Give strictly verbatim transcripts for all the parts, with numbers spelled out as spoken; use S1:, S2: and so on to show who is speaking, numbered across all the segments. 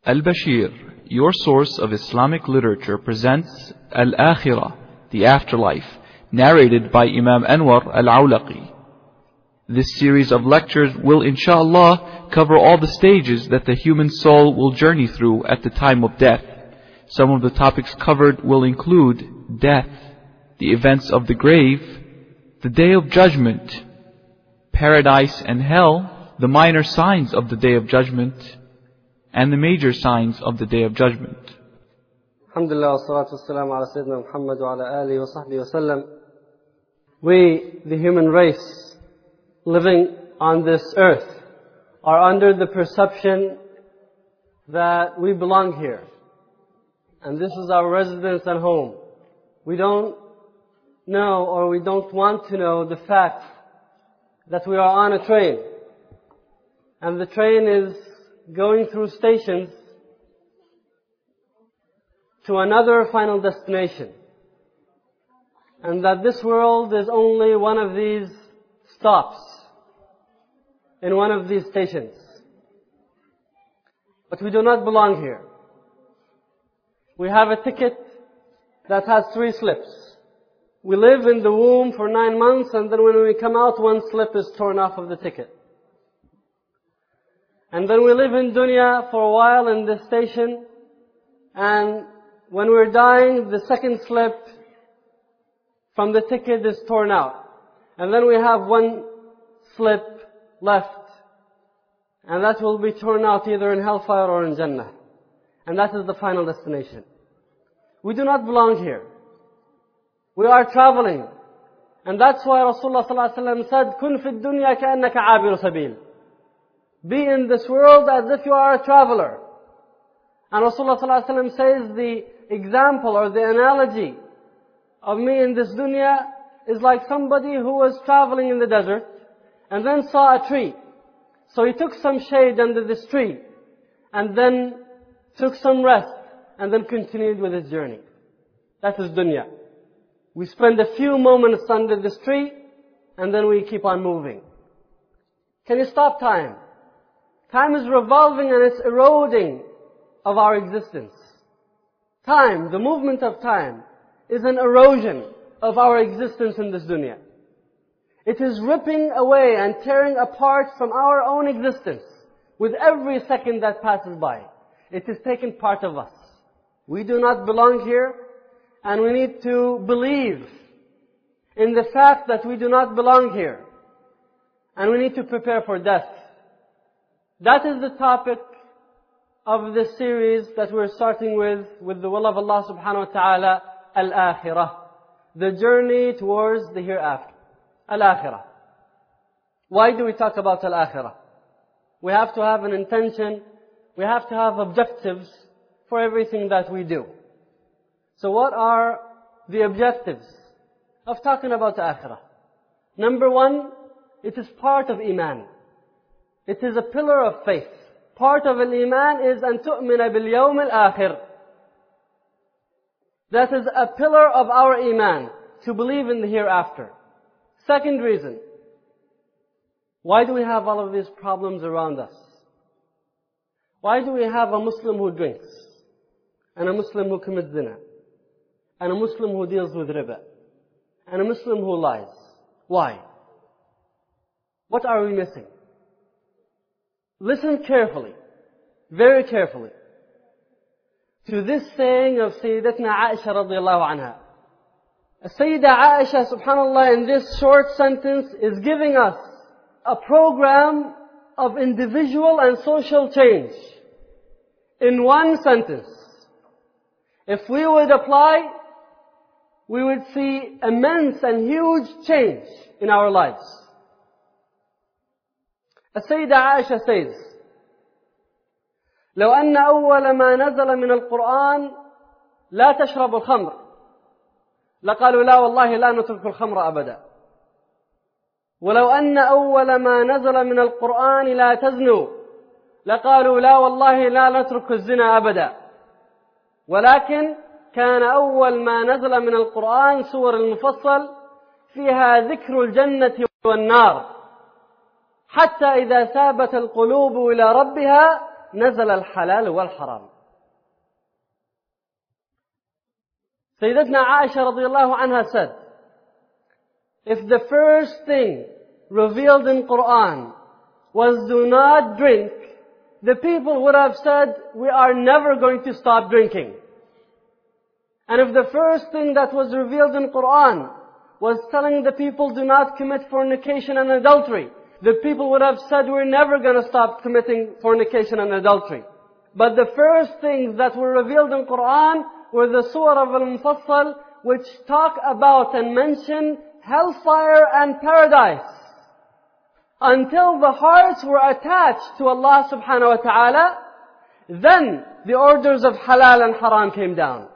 S1: Al-Bashir, your source of Islamic literature, presents Al-Akhirah, the afterlife, narrated by Imam Anwar Al-Awlaqi. This series of lectures will inshallah cover all the stages that the human soul will journey through at the time of death. Some of the topics covered will include death, the events of the grave, the day of judgment, paradise and hell, the minor signs of the day of judgment, and the major signs of the day of judgment.
S2: Alhamdulillah wa salatu wa salam ala Sayyidina Muhammad wa ala alihi wa sahbihi wa sallam. We, the human race, living on this earth, are under the perception that we belong here. And this is our residence and home. We don't know, or we don't want to know, the fact that we are on a train. And the train is going through stations to another final destination. And that this world is only one of these stops in one of these stations. But we do not belong here. We have a ticket that has three slips. We live in the womb for nine months and then when we come out, one slip is torn off of the ticket. And then we live in dunya for a while in this station, and when we're dying, the second slip from the ticket is torn out. And then we have one slip left, and that will be torn out either in hellfire or in Jannah. And that is the final destination. We do not belong here. We are traveling. And that's why Rasulullah sallallahu alaihi wasallam said, "Kun fi dunya ka'annaka 'abiru sabil." Be in this world as if you are a traveler. And Rasulullah sallallahu alaihi wasallam says the example or the analogy of me in this dunya is like somebody who was traveling in the desert and then saw a tree. So he took some shade under this tree and then took some rest and then continued with his journey. That is dunya. We spend a few moments under this tree and then we keep on moving. Can you stop time? Time is revolving and it's eroding of our existence. Time, the movement of time, is an erosion of our existence in this dunya. It is ripping away and tearing apart from our own existence with every second that passes by. It is taking part of us. We do not belong here, and we need to believe in the fact that we do not belong here. And we need to prepare for death. That is the topic of this series that we're starting with, with the will of Allah subhanahu wa ta'ala, Al-Akhirah. The journey towards the hereafter. Al-Akhirah. Why do we talk about Al-Akhirah? We have to have an intention, we have to have objectives for everything that we do. So what are the objectives of talking about the Akhirah? Number one, it is part of Iman. It is a pillar of faith. Part of al-Iman is أن تؤمن باليوم الآخر. That is a pillar of our Iman, to believe in the hereafter. Second reason, why do we have all of these problems around us? Why do we have a Muslim who drinks, and a Muslim who commits zina, and a Muslim who deals with riba, and a Muslim who lies? Why? What are we missing? Listen carefully, very carefully, to this saying of Sayyidatna Aisha radiallahu anha. Sayyida Aisha, subhanallah, in this short sentence is giving us a program of individual and social change in one sentence. If we would apply, we would see immense and huge change in our lives. السيدة عائشة says, لو أن أول ما نزل من القرآن لا تشرب الخمر لقالوا لا والله لا نترك الخمر أبدا ولو أن أول ما نزل من القرآن لا تزنوا لقالوا لا والله لا نترك الزنا أبدا ولكن كان أول ما نزل من القرآن سور المفصل فيها ذكر الجنة والنار حتى إذا ثابت القلوب إلى ربها نزل الحلال والحرام. Sayyidatna Aisha radiallahu anha said, if the first thing revealed in Quran was do not drink, the people would have said, we are never going to stop drinking. And if the first thing that was revealed in Quran was telling the people do not commit fornication and adultery, the people would have said, we're never going to stop committing fornication and adultery. But the first things that were revealed in Quran were the Surah of Al-Mufassal, which talk about and mention hellfire and paradise. Until the hearts were attached to Allah subhanahu wa ta'ala, then the orders of halal and haram came down.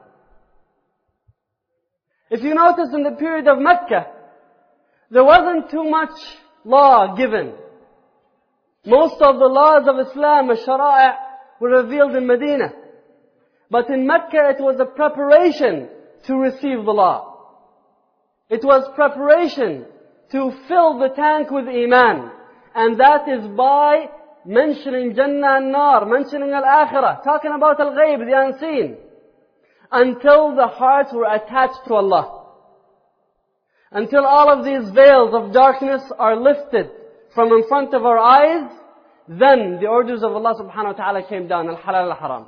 S2: If you notice in the period of Mecca, there wasn't too much law given. Most of the laws of Islam, al-shara'i', were revealed in Medina. But in Mecca it was a preparation to receive the law. It was preparation to fill the tank with Iman. And that is by mentioning Jannah and Nar, mentioning Al-Akhirah, talking about Al-Ghayb, the unseen. Until the hearts were attached to Allah. Until all of these veils of darkness are lifted from in front of our eyes, then the orders of Allah subhanahu wa ta'ala came down, Al-Halal Al-Haram.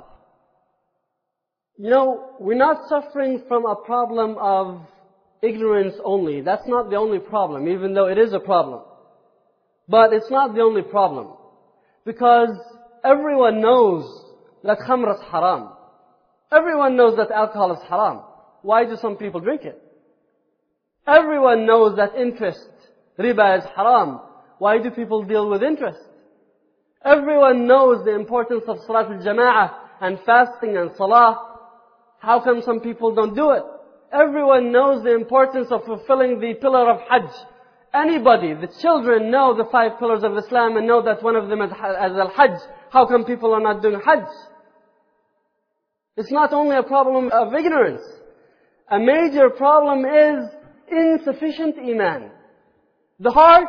S2: You know, we're not suffering from a problem of ignorance only. That's not the only problem, even though it is a problem. But it's not the only problem. Because everyone knows that khamr is haram. Everyone knows that alcohol is haram. Why do some people drink it? Everyone knows that interest, riba, is haram. Why do people deal with interest? Everyone knows the importance of salat al-jama'ah and fasting and salah. How come some people don't do it? Everyone knows the importance of fulfilling the pillar of Hajj. Anybody, the children know the five pillars of Islam and know that one of them is al-Hajj. How come people are not doing Hajj? It's not only a problem of ignorance. A major problem is insufficient Iman. The heart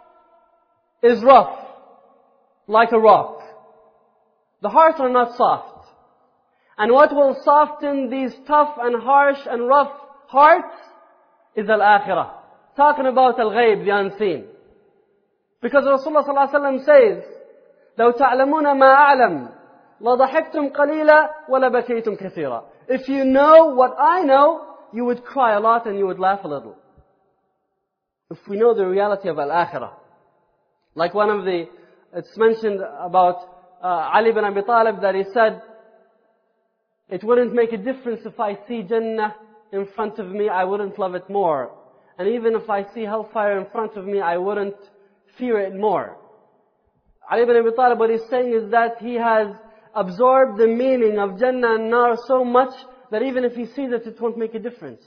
S2: is rough, like a rock. The hearts are not soft. And what will soften these tough and harsh and rough hearts is Al-Akhirah. Talking about Al-Ghayb, the unseen. Because Rasulullah sallallahu alaihi wasallam says, لو تعلمون ما أعلم لضحكتم قليلا ولبكيتم كثيرا. If you know what I know, you would cry a lot and you would laugh a little. If we know the reality of Al-Akhirah. Like one of the, it's mentioned about uh, Ali bin Abi Talib that he said, it wouldn't make a difference if I see Jannah in front of me, I wouldn't love it more. And even if I see hellfire in front of me, I wouldn't fear it more. Ali ibn Abi Talib, what he's saying is that he has absorbed the meaning of Jannah and Nar so much that even if he sees it, it won't make a difference.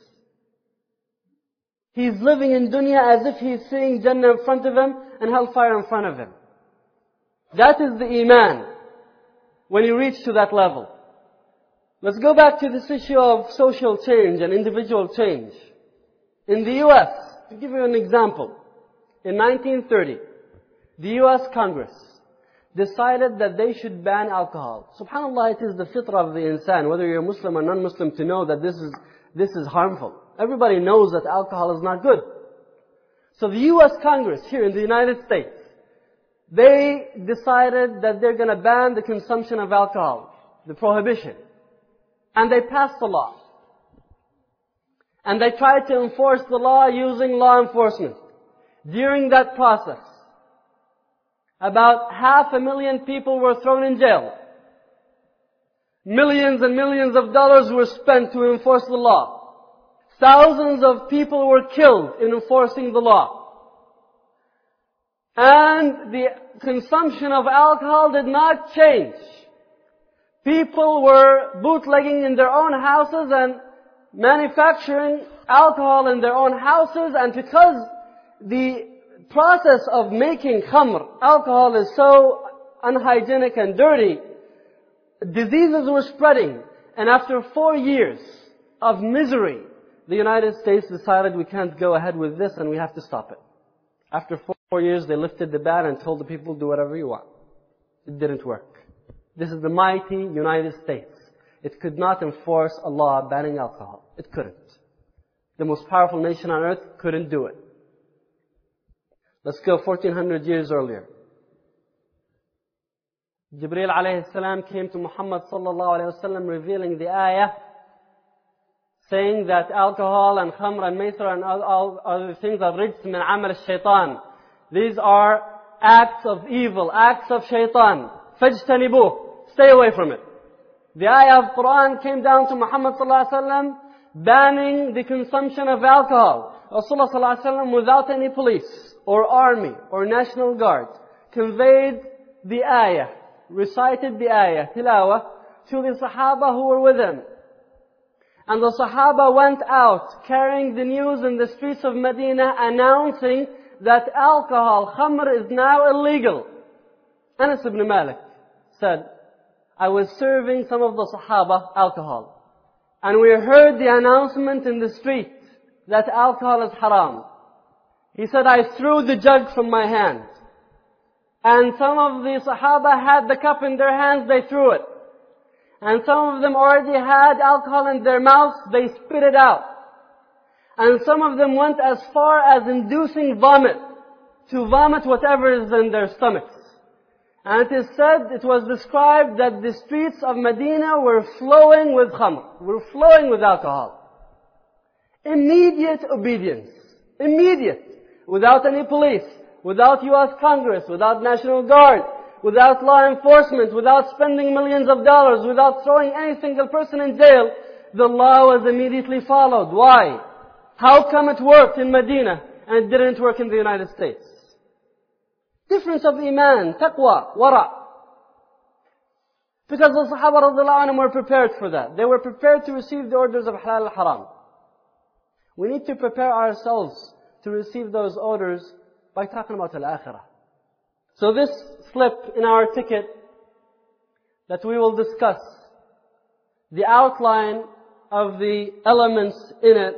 S2: He's living in dunya as if he's seeing Jannah in front of him and hellfire in front of him. That is the Iman, when you reach to that level. Let's go back to this issue of social change and individual change. In the U S, to give you an example, in nineteen thirty, the U S Congress decided that they should ban alcohol. SubhanAllah, it is the fitrah of the insan, whether you're Muslim or non-Muslim, to know that this is, this is harmful. Everybody knows that alcohol is not good. So the U S Congress here in the United States, they decided that they're going to ban the consumption of alcohol, the prohibition. And they passed the law. And they tried to enforce the law using law enforcement. During that process, about half a million people were thrown in jail. Millions and millions of dollars were spent to enforce the law. Thousands of people were killed in enforcing the law. And the consumption of alcohol did not change. People were bootlegging in their own houses and manufacturing alcohol in their own houses, and because the process of making khamr, alcohol, is so unhygienic and dirty, diseases were spreading. And after four years of misery, the United States decided we can't go ahead with this and we have to stop it. After four years, they lifted the ban and told the people, do whatever you want. It didn't work. This is the mighty United States. It could not enforce a law banning alcohol. It couldn't. The most powerful nation on earth couldn't do it. Let's go fourteen hundred years earlier. Jibreel alayhi salam came to Muhammad sallallahu alayhi wa sallam revealing the ayah saying that alcohol and khamr and maisr and all other things are rijs min amal al-shaytan. These are acts of evil, acts of shaitan. Fajtanibuh. Stay away from it. The ayah of Quran came down to Muhammad sallallahu alaihi wasallam banning the consumption of alcohol. Rasulullah sallallahu alaihi wasallam, without any police or army or national guard, conveyed the ayah, recited the ayah, tilawah, to the Sahaba who were with him. And the Sahaba went out carrying the news in the streets of Medina, announcing that alcohol, khamr, is now illegal. Anas ibn Malik said, I was serving some of the Sahaba alcohol. And we heard the announcement in the street that alcohol is haram. He said, I threw the jug from my hand. And some of the Sahaba had the cup in their hands, they threw it. And some of them already had alcohol in their mouths, they spit it out. And some of them went as far as inducing vomit, to vomit whatever is in their stomachs. And it is said, it was described that the streets of Medina were flowing with khamr, were flowing with alcohol. Immediate obedience. Immediate. Without any police, without U S Congress, without National Guard, without law enforcement, without spending millions of dollars, without throwing any single person in jail, the law was immediately followed. Why? How come it worked in Medina and it didn't work in the United States? Difference of iman, taqwa, wara. Because the Sahaba radiallahu anhum were prepared for that. They were prepared to receive the orders of halal and haram. We need to prepare ourselves to receive those orders by talking about al-akhirah. So this slip in our ticket that we will discuss, the outline of the elements in it,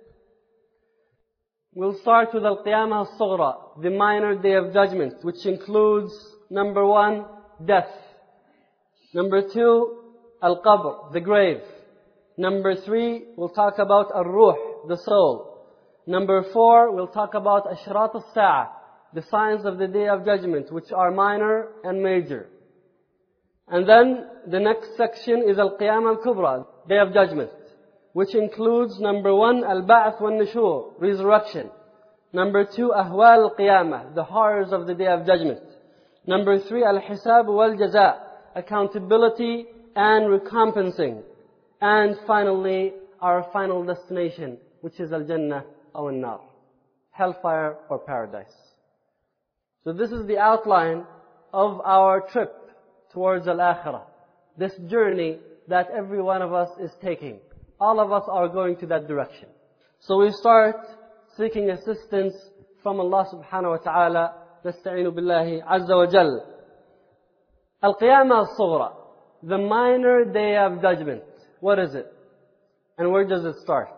S2: we'll start with Al-Qiyamah Al-Sughra, the minor day of judgment, which includes, number one, death. Number two, Al-Qabr, the grave. Number three, we'll talk about Al-Ruh, the soul. Number four, we'll talk about Ashrat Al-Sa'ah, the signs of the day of judgment, which are minor and major. And then the next section is Al-Qiyamah Al-Kubra, day of judgment, which includes, number one, Al-Ba'ath wal-Nushur, resurrection. Number two, Ahwal Al-Qiyamah, the horrors of the day of judgment. Number three, Al-Hisab wal-Jaza, accountability and recompensing. And finally, our final destination, which is Al-Jannah or An-Nar, hellfire or paradise. So this is the outline of our trip towards Al-Akhirah. This journey that every one of us is taking. All of us are going to that direction. So we start seeking assistance from Allah subhanahu wa ta'ala. نستعين بالله عز وجل. Al-Qiyamah Al-Sughra, the minor day of judgment. What is it? And where does it start?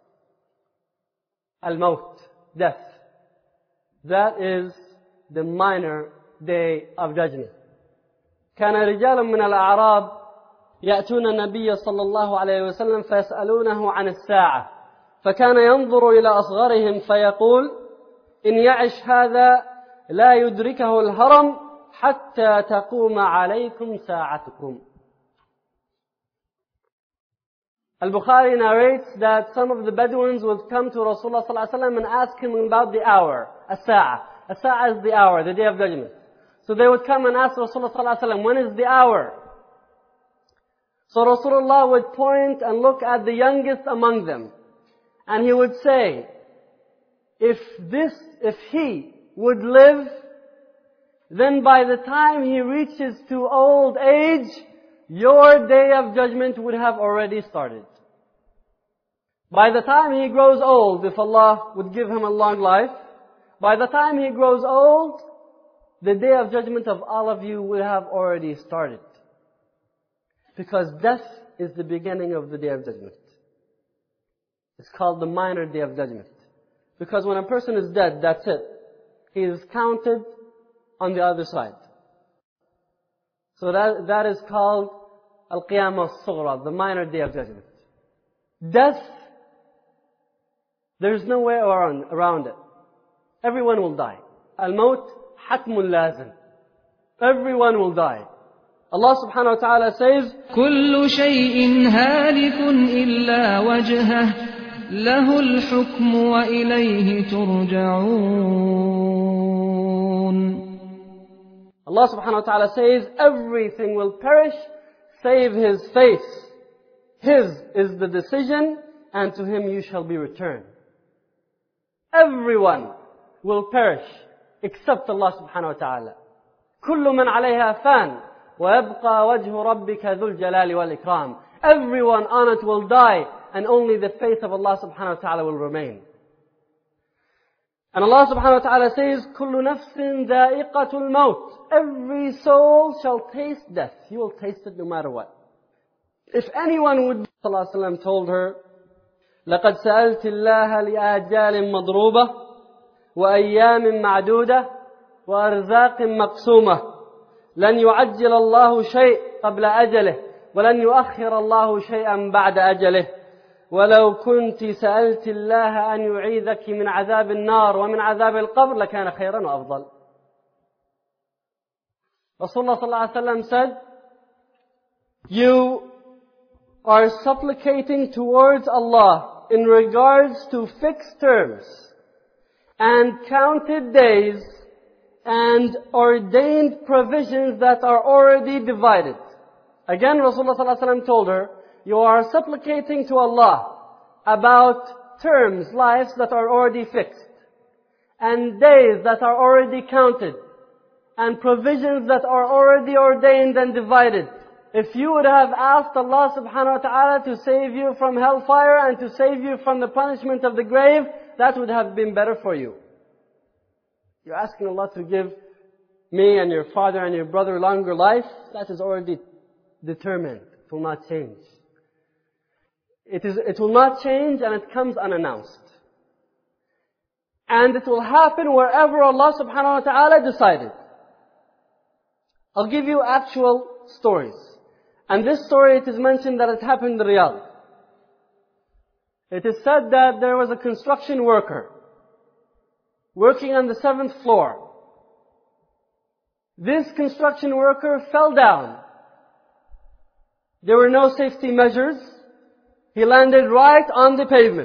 S2: Al-Maut, death. That is the minor day of judgment. كان رجال من الأعراب يأتون النبي صلى الله عليه وسلم فيسألونه عن الساعة فكان ينظر إلى أصغرهم فيقول إن يعش هذا لا يدركه الهرم حتى تقوم عليكم ساعتكم. Al-Bukhari narrates that some of the Bedouins would come to Rasulullah sallallahu alaihi wasallam and ask him about the hour, as-sa'a. As-sa'a is the hour, the day of judgment. So they would come and ask Rasulullah sallallahu alaihi wasallam, when is the hour? So Rasulullah would point and look at the youngest among them. And he would say, if this, if he would live, then by the time he reaches to old age, your day of judgment would have already started. By the time he grows old, if Allah would give him a long life, by the time he grows old, the day of judgment of all of you will have already started. Because death is the beginning of the day of judgment. It's called the minor day of judgment. Because when a person is dead, that's it. He is counted on the other side. So that, that is called Al-Qiyamah Al-Sughra, the minor day of judgment. Death, there's no way around, around it. Everyone will die. Al-Maut Hatmun Lazim. Everyone will die. Allah subhanahu wa ta'ala says,
S3: كل شيء هالك إلا وجهه له الحكم وإليه ترجعون.
S2: Allah subhanahu wa ta'ala says, everything will perish save His face. His is the decision, and to Him you shall be returned. Everyone will perish except Allah subhanahu wa ta'ala. كل من عليها فان ويبقى وجه ربك ذو الجلال والإكرام. Everyone on it will die, and only the face of Allah subhanahu wa ta'ala will remain. And Allah subhanahu wa ta'ala says, كل نفس ذائقة الموت. Every soul shall taste death. You will taste it no matter what. If anyone would, Sallallahu Alaihi Wasallam told her, لقد سألت الله لآجال مضروبة وأيام معدودة وأرزاق مقسومة لن يعجل الله شيء قبل أجله ولن يؤخر الله شيئا بعد أجله ولو كنت سألت الله أن يعيذك من عذاب النار ومن عذاب القبر لكان خيرا وأفضل. Rasulullah sallallahu alaihi wasallam said, you are supplicating towards Allah in regards to fixed terms and counted days and ordained provisions that are already divided. Again, Rasulullah sallallahu alaihi wasallam told her, you are supplicating to Allah about terms, lives that are already fixed, and days that are already counted, and provisions that are already ordained and divided. If you would have asked Allah subhanahu wa ta'ala to save you from hellfire and to save you from the punishment of the grave, that would have been better for you. You're asking Allah to give me and your father and your brother longer life. That is already determined. It will not change. It is, it will not change, and it comes unannounced. And it will happen wherever Allah subhanahu wa ta'ala decided. I'll give you actual stories. And this story, it is mentioned that it happened in Riyadh. It is said that there was a construction worker working on the seventh floor. This construction worker fell down. There were no safety measures. He landed right on the pavement.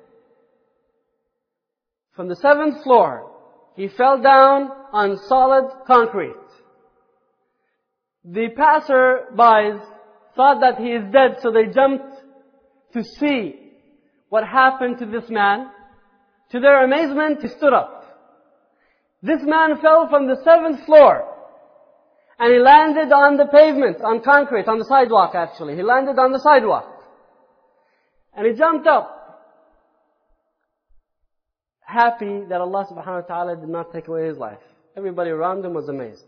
S2: From the seventh floor, he fell down on solid concrete. The passer-bys thought that he is dead, so they jumped to see what happened to this man. To their amazement, he stood up. This man fell from the seventh floor, and he landed on the pavement, on concrete, on the sidewalk actually. He landed on the sidewalk. And he jumped up, happy that Allah subhanahu wa ta'ala did not take away his life. Everybody around him was amazed.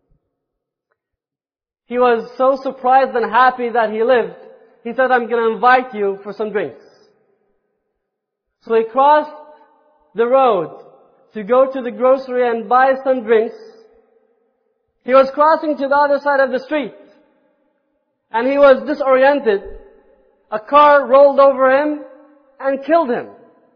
S2: He was so surprised and happy that he lived. He said, I'm going to invite you for some drinks. So he crossed the road to go to the grocery and buy some drinks. He was crossing to the other side of the street, and he was disoriented. A car rolled over him and killed him.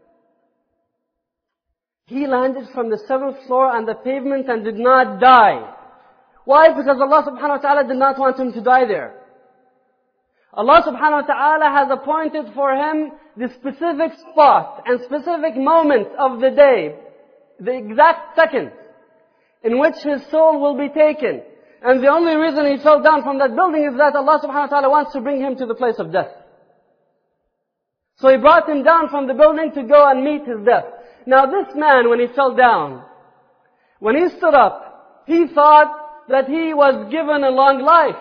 S2: He landed from the seventh floor on the pavement and did not die. Why? Because Allah subhanahu wa ta'ala did not want him to die there. Allah subhanahu wa ta'ala has appointed for him the specific spot and specific moment of the day, the exact second in which his soul will be taken. And the only reason he fell down from that building is that Allah subhanahu wa ta'ala wants to bring him to the place of death. So He brought him down from the building to go and meet his death. Now this man, when he fell down, when he stood up, he thought that he was given a long life.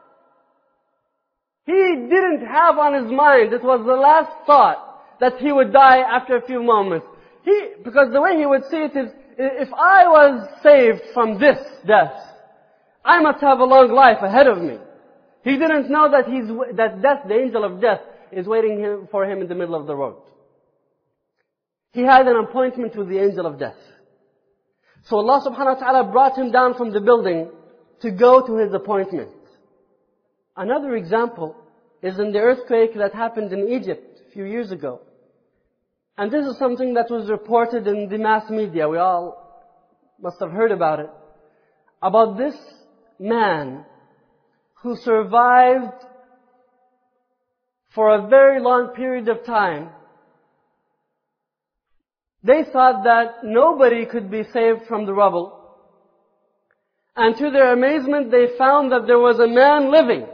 S2: He didn't have on his mind, it was the last thought, that he would die after a few moments. He, because the way he would see it is, if I was saved from this death, I must have a long life ahead of me. He didn't know that he's, that death, the angel of death, is waiting him, for him in the middle of the road. He had an appointment with the angel of death. So Allah subhanahu wa ta'ala brought him down from the building to go to his appointment. Another example is in the earthquake that happened in Egypt a few years ago. And this is something that was reported in the mass media. We all must have heard about it. About this man who survived for a very long period of time. They thought that nobody could be saved from the rubble. And to their amazement, they found that there was a man living.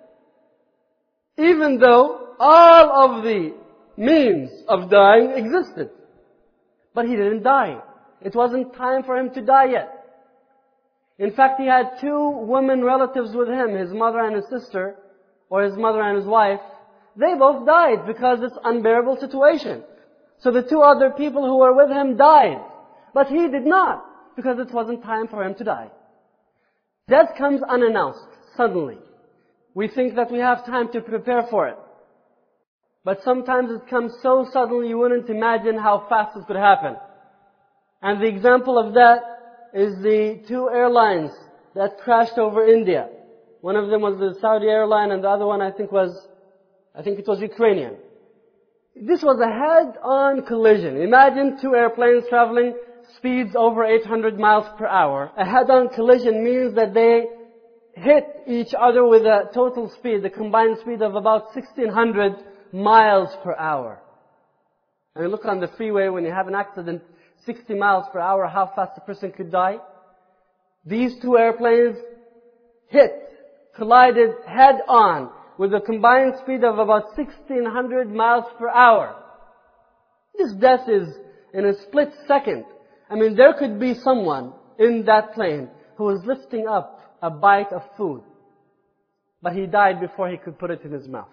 S2: Even though all of the means of dying existed. But he didn't die. It wasn't time for him to die yet. In fact, he had two women relatives with him, his mother and his sister, or his mother and his wife. They both died because of this unbearable situation. So the two other people who were with him died. But he did not, because it wasn't time for him to die. Death comes unannounced, suddenly. We think that we have time to prepare for it. But sometimes it comes so suddenly you wouldn't imagine how fast it could happen. And the example of that is the two airlines that crashed over India. One of them was the Saudi airline and the other one I think was, I think it was Ukrainian. This was a head-on collision. Imagine two airplanes traveling speeds over eight hundred miles per hour. A head-on collision means that they hit each other with a total speed, the combined speed of about sixteen hundred miles per hour. And you look on the freeway when you have an accident, sixty miles per hour, how fast a person could die. These two airplanes hit, collided head-on with a combined speed of about sixteen hundred miles per hour. This death is in a split second. I mean, there could be someone in that plane who was lifting up a bite of food, but he died before he could put it in his mouth.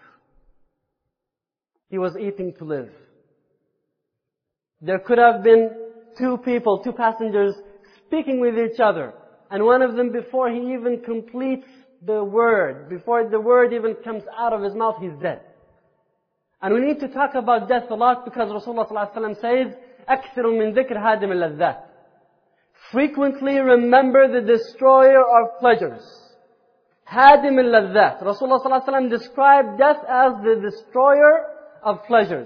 S2: He was eating to live. There could have been two people, two passengers, speaking with each other, and one of them, before he even completes the word, before the word even comes out of his mouth, he's dead. And we need to talk about death a lot because Rasulullah sallallahu alaihi wasallam says, أكثر من ذكر هادم اللذات. Frequently remember the destroyer of pleasures. هادم اللذات. Rasulullah sallallahu alaihi wasallam described death as the destroyer of pleasures.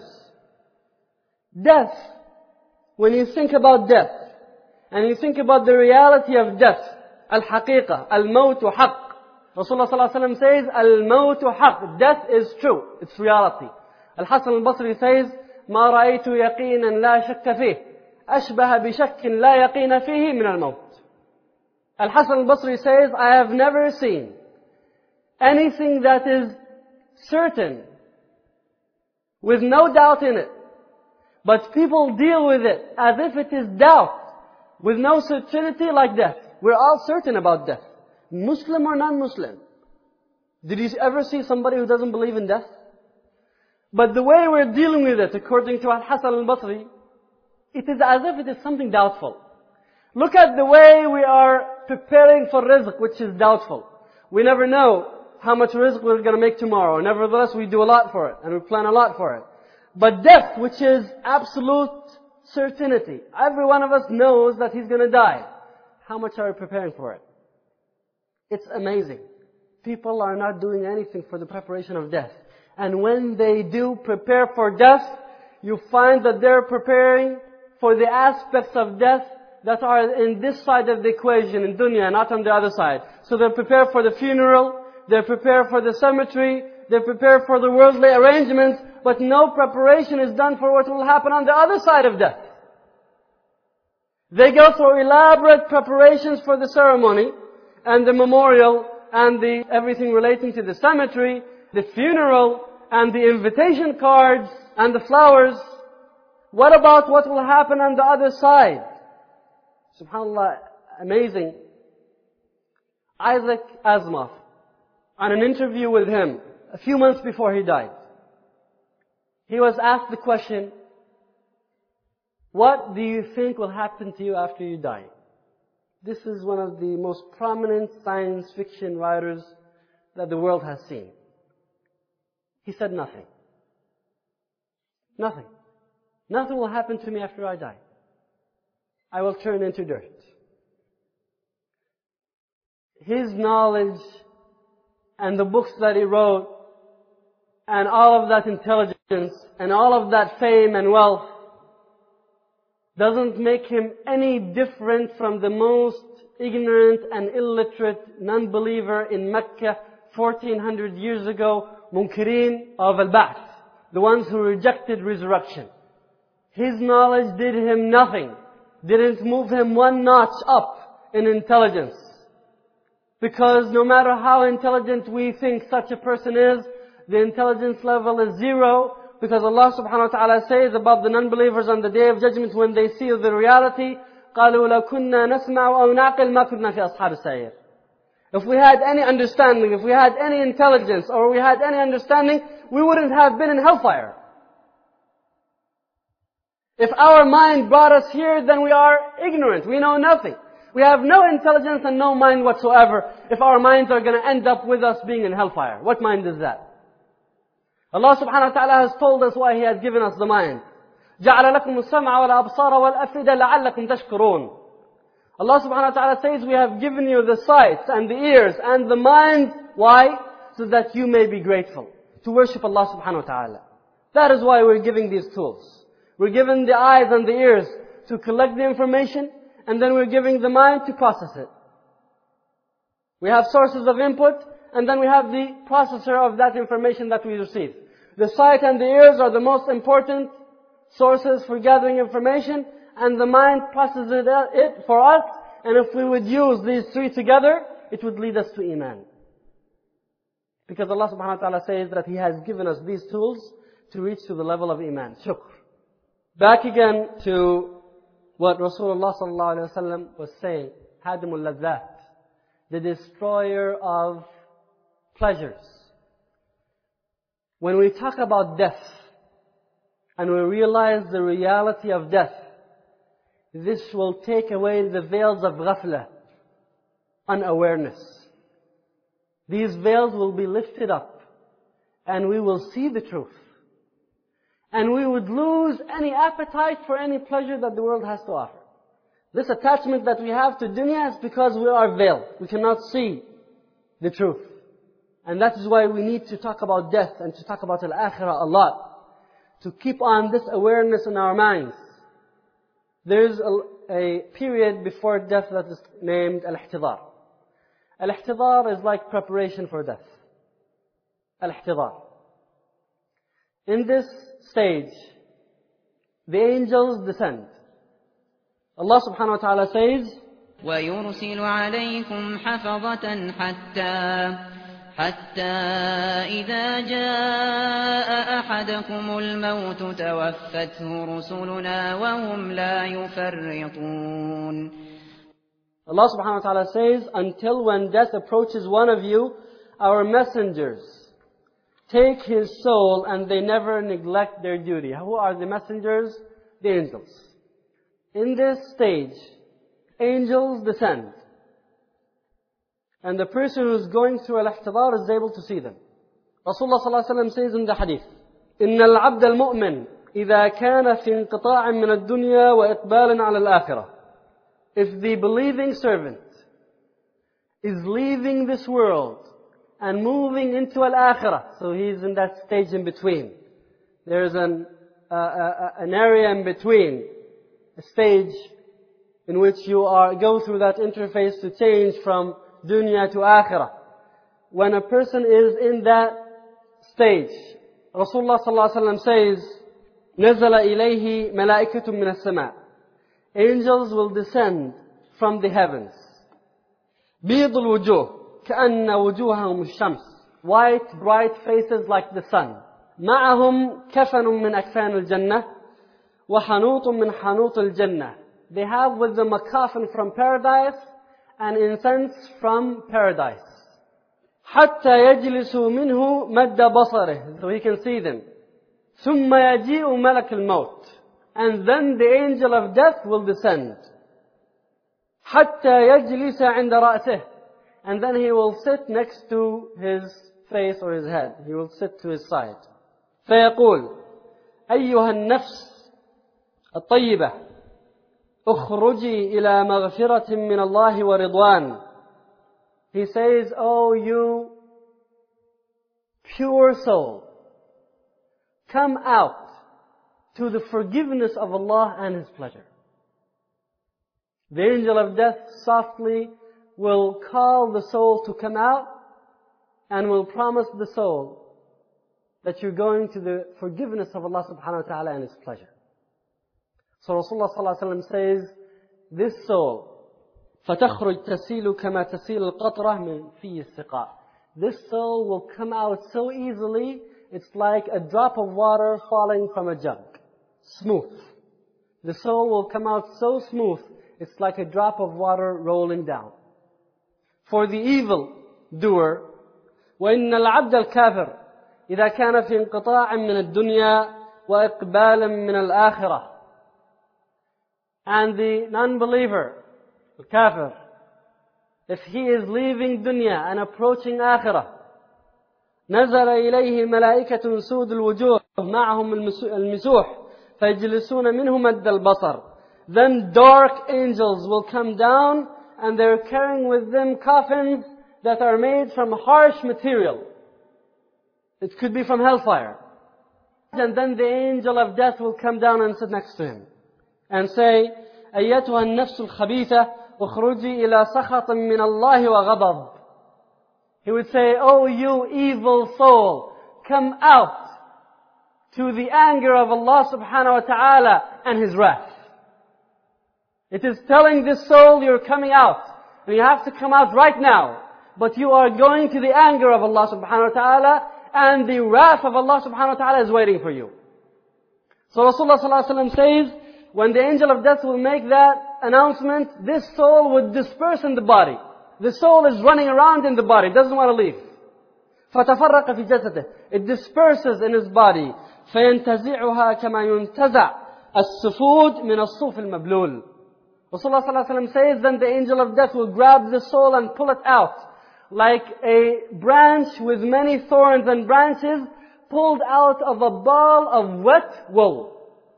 S2: Death, when you think about death, and you think about the reality of death, al-haqiqah, al-mawtu haqq. Rasulullah sallallahu alaihi wasallam says, al-mawtu haqq. Death is true. It's reality. Al-Hasan al-Basri says, ما رأيت يقينا لا شك فيه أشبه بشك لا يقين فيه من الموت. Al-Hasan al-Basri says, I have never seen anything that is certain, with no doubt in it, but people deal with it as if it is doubt, with no certainty like death. We're all certain about death, Muslim or non-Muslim. Did you ever see somebody who doesn't believe in death? But the way we're dealing with it, according to Al-Hasan al-Basri, it is as if it is something doubtful. Look at the way we are preparing for rizq, which is doubtful. We never know how much rizq we're going to make tomorrow. Nevertheless, we do a lot for it, and we plan a lot for it. But death, which is absolute certainty, every one of us knows that he's going to die. How much are we preparing for it? It's amazing. People are not doing anything for the preparation of death. And when they do prepare for death, you find that they're preparing for the aspects of death that are in this side of the equation, in dunya, not on the other side. So they prepare for the funeral, they prepare for the cemetery, they prepare for the worldly arrangements, but no preparation is done for what will happen on the other side of death. They go through elaborate preparations for the ceremony, and the memorial, and the everything relating to the cemetery, the funeral, and the invitation cards, and the flowers. What about what will happen on the other side? SubhanAllah, amazing. Isaac Asimov, on an interview with him, a few months before he died, he was asked the question, what do you think will happen to you after you die? This is one of the most prominent science fiction writers that the world has seen. He said nothing. Nothing. Nothing will happen to me after I die. I will turn into dirt. his knowledge and the books that he wrote and all of that intelligence and all of that fame and wealth doesn't make him any different from the most ignorant and illiterate non-believer in Mecca fourteen hundred years ago, Munkirin of al-Ba'th, the ones who rejected resurrection. His knowledge did him nothing, didn't move him one notch up in intelligence. Because no matter how intelligent we think such a person is, the intelligence level is zero, because Allah subhanahu wa ta'ala says about the non-believers on the Day of Judgment when they see the reality, قَالُوا لَوْ كُنَّا نَسْمَعُ أَوْ نَعْقِلْ مَا كُنَّا فِي أَصْحَابِ السَّعِيرِ. If we had any understanding, if we had any intelligence, or we had any understanding, we wouldn't have been in hellfire. If our mind brought us here, then we are ignorant. We know nothing. We have no intelligence and no mind whatsoever if our minds are going to end up with us being in hellfire. What mind is that? Allah subhanahu wa ta'ala has told us why He has given us the mind. جَعَلَ لَكُمُ السَّمْعَ وَالْأَبْصَارَ وَالْأَفْئِدَةَ لَعَلَّكُمْ تَشْكُرُونَ. Allah subhanahu wa ta'ala says we have given you the sight and the ears and the mind. Why? So that you may be grateful. To worship Allah subhanahu wa ta'ala. That is why we're giving these tools. We're giving the eyes and the ears to collect the information, and then we're giving the mind to process it. We have sources of input, and then we have the processor of that information that we receive. The sight and the ears are the most important sources for gathering information, and the mind processes it for us, and if we would use these three together, it would lead us to Iman. Because Allah subhanahu wa ta'ala says that He has given us these tools to reach to the level of Iman. Shukr. Back again to what Rasulullah sallallahu alayhi wa sallam was saying. Hadimul Lazzat. The destroyer of pleasures. When we talk about death, and we realize the reality of death, this will take away the veils of ghafla, unawareness. These veils will be lifted up, and we will see the truth. And we would lose any appetite for any pleasure that the world has to offer. This attachment that we have to dunya is because we are veiled. We cannot see the truth. And that is why we need to talk about death and to talk about al-akhirah a lot. To keep on this awareness in our minds. There is a, a period before death that is named al-ihtidar. Al-ihtidar is like preparation for death. Al-ihtidar. In this stage, the angels descend. Allah subhanahu wa ta'ala says,
S3: وَيُرْسِلُ عَلَيْكُمْ حَفَظَةً حَتَّى حَتَّى إِذَا جَاءَ أَحَدَكُمُ الْمَوْتُ تَوَفَّتْهُ رُسُلُنَا وَهُمْ لَا يُفَرِّطُونَ.
S2: Allah subhanahu wa ta'ala says, until when death approaches one of you, our messengers take his soul and they never neglect their duty. Who are the messengers? The angels. In this stage, angels descend. And the person who is going through al-ihtidar is able to see them. Rasulullah sallallahu alaihi wasallam says in the hadith, إِنَّ الْعَبْدَ الْمُؤْمِنِ إِذَا كَانَ فِي انْقِطَاعٍ مِنَ الدُّنْيَا وَإِقْبَالٍ عَلَى الْآخِرَةِ. If the believing servant is leaving this world and moving into al-akhirah, so he's in that stage in between. There's an, uh, uh, an area in between, a stage in which you are go through that interface to change from dunya to akhirah. When a person is in that stage, Rasulullah sallallahu alaihi wasallam says, نزل إليه ملائكة من السماء. Angels will descend from the heavens. بيض الوجوه كأن وجوههم الشمس. White, bright faces like the sun. معهم كفن من أكفان الجنة وحنوط من حنوط الجنة. They have with them a coffin from paradise and incense from paradise. حتى يجلسوا منه مد بصره. So he can see them. ثم يجيء ملك الموت. And then the angel of death will descend. حتى يجلس عند رأسه. And then he will sit next to his face or his head. He will sit to his side. فيقول أيها النفس الطيبة اخرجي إلى مغفرة من الله ورضوان He says, "Oh, you pure soul, come out to the forgiveness of Allah and His pleasure." The angel of death softly will call the soul to come out and will promise the soul that you're going to the forgiveness of Allah subhanahu wa ta'ala and His pleasure. So Rasulullah sallallahu alaihi wasallam says, this soul, فَتَخْرُجْ تَسِيلُ كَمَا تَسِيلُ الْقَطْرَةِ مِنْ فِي السِّقَاءِ. This soul will come out so easily, it's like a drop of water falling from a jug. Smooth. The soul will come out so smooth, it's like a drop of water rolling down. For the evil doer, وَإِنَّ الْعَبْدَ الْكَافِرِ إِذَا كَانَ فِي انْقِطَاعٍ مِنَ الدُّنْيَا وَإِقْبَالٍ مِنَ الْآخِرَةِ. And the non-believer, the kafir, if he is leaving dunya and approaching akhirah, نزل إليه ملائكة سود الوجوه معهم المسوح فيجلسون منه مد البصر. Then dark angels will come down and they're carrying with them coffins that are made from harsh material. It could be from hellfire. And then the angel of death will come down and sit next to him and say, أيتها النفس الخبيثة اخرجي إلى سخط من الله وغضب. He would say, "Oh, you evil soul, come out to the anger of Allah subhanahu wa ta'ala and His wrath." It is telling this soul, you're coming out. And you have to come out right now. But you are going to the anger of Allah subhanahu wa ta'ala, and the wrath of Allah subhanahu wa ta'ala is waiting for you. So Rasulullah sallallahu alaihi wasallam says, when the angel of death will make that announcement, this soul would disperse in the body. The soul is running around in the body, doesn't want to leave. فَتَفَرَّقَ فِي جَسَدِهِ. It disperses in his body. فَيَنْتَزِعُهَا كَمَا يُنْتَزَعُ السُّفُودُ مِنَ الصُّوفِ الْمَبْلُولِ. Rasulullah sallallahu alaihi wasallam says, then the angel of death will grab the soul and pull it out, like a branch with many thorns and branches pulled out of a ball of wet wool.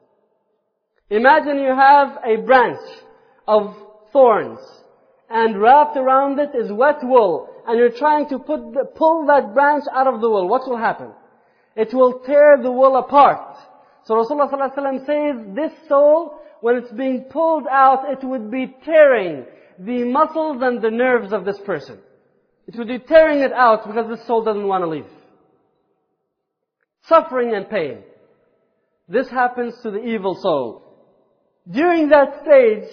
S2: Imagine you have a branch of thorns and wrapped around it is wet wool, and you're trying to put the, pull that branch out of the wool. What will happen? It will tear the wool apart. So Rasulullah sallallahu alaihi wasallam says, this soul, when it's being pulled out, it would be tearing the muscles and the nerves of this person. It would be tearing it out because this soul doesn't want to leave. Suffering and pain. This happens to the evil soul. During that stage,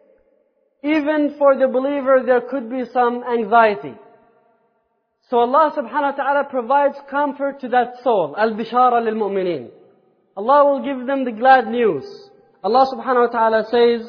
S2: even for the believer, there could be some anxiety. So Allah subhanahu wa ta'ala provides comfort to that soul. Al-bishara lil-mu'mineen. Allah will give them the glad news. Allah subhanahu wa ta'ala says,